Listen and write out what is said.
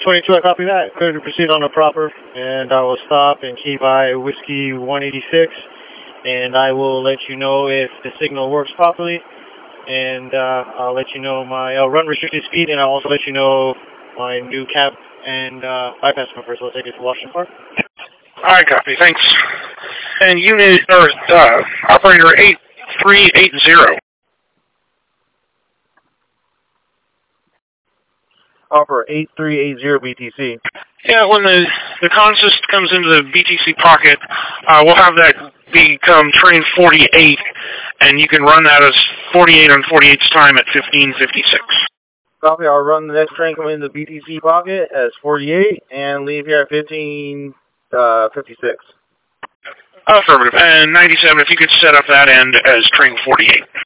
22, I copy that. Clear to proceed on the proper, and I will stop and key by Whiskey 186, and I will let you know if the signal works properly, and I'll let you know my run restricted speed, and I'll also let you know my new cap and bypass numbers. We'll take it to Washington Park. I copy, thanks. And unit, or operator 8380. Operator 8380 BTC. Yeah, when the consist comes into the BTC pocket, we'll have that become train 48, and you can run that as 48 on 48's time at 15:56. Copy, I'll run the next train coming into the BTC pocket as 48 and leave here at 15:56. Affirmative. And 97, if you could set up that end as train 48.